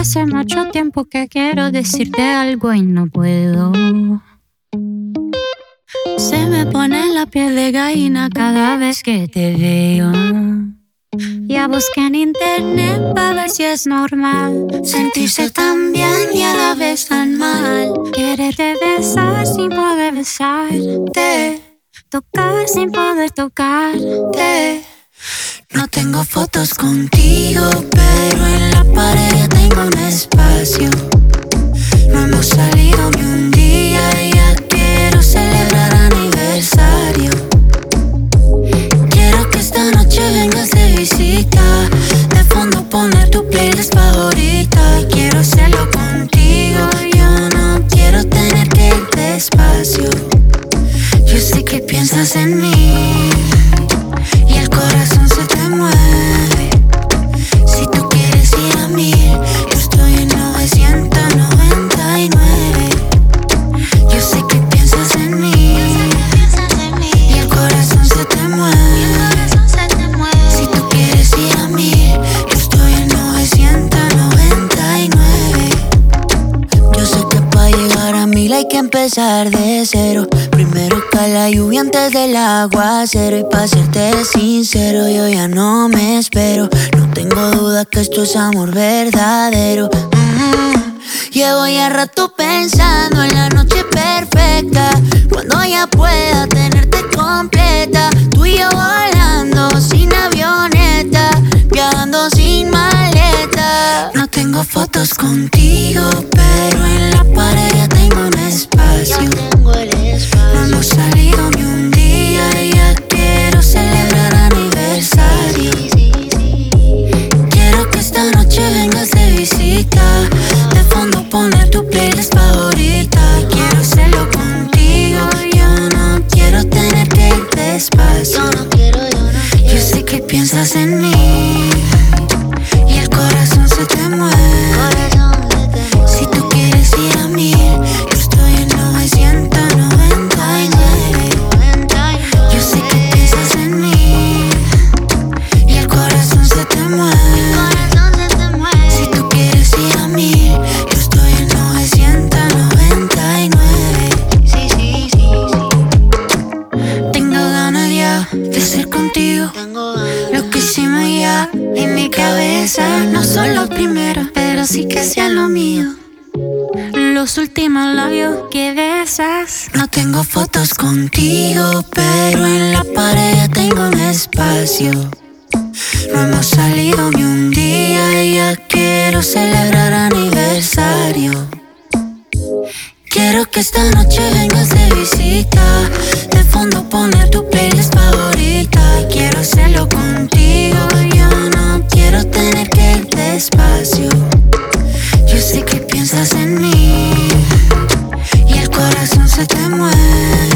hace mucho tiempo que quiero decirte algo y no puedo. Se me pone la piel de gallina cada vez que te veo. Ya busqué en internet para ver si es normal sentirse tan bien y a la vez tan mal. Quererte besar sin poder besarte, tocar sin poder tocarte. No tengo fotos contigo, pero en la pared tengo un espacio. No hemos salido ni un día y ya quiero celebrar aniversario. Quiero que esta noche vengas de visita, de fondo poner tu playlist favorita. Y quiero hacerlo contigo, yo no quiero tener que ir despacio. Yo sé que piensas en mí y el corazón se te mueve. Si tú quieres ir a 1000, yo estoy en 999. Yo sé que piensas en mí y el corazón se te mueve. Si tú quieres ir a 1000, yo estoy en 999. Yo sé que para llegar a 1000 hay que empezar de cero. Primero cae la lluvia antes del aguacero. Y para serte sincero, yo ya no me espero. No tengo duda que esto es amor verdadero. Llevo ya rato pensando en la noche perfecta, cuando ya pueda tenerte completa. Tú y yo volando sin avioneta, viajando sin maleta. No tengo fotos contigo, pero en la pared ya tengo un espacio. No hemos salido ni un día y ya quiero celebrar aniversario. Quiero que esta noche vengas de visita, de fondo poner tu playlist favorita. Quiero hacerlo contigo, yo no quiero tener que ir despacio. Yo sé que piensas en mí y el corazón se te mueve. Si tú quieres ir a 1000, yo estoy en 999. Yo sé que piensas en mí y el corazón se te mueve. Si tú quieres ir a 1000, yo estoy en 999. Tengo ganas ya de ser contigo. Lo que hicimos ya en mi cabeza no son los primeros, pero sí que sean lo mío. Los últimos labios que besas. No tengo fotos contigo, pero en la pared ya tengo un espacio. No hemos salido ni un día y ya quiero celebrar aniversario. Quiero que esta noche vengas de visita, de fondo poner tu playlist favorita. Y quiero hacerlo contigo, yo no quiero tener que ir despacio. Yo sé que piensas en mí y el corazón se te mueve.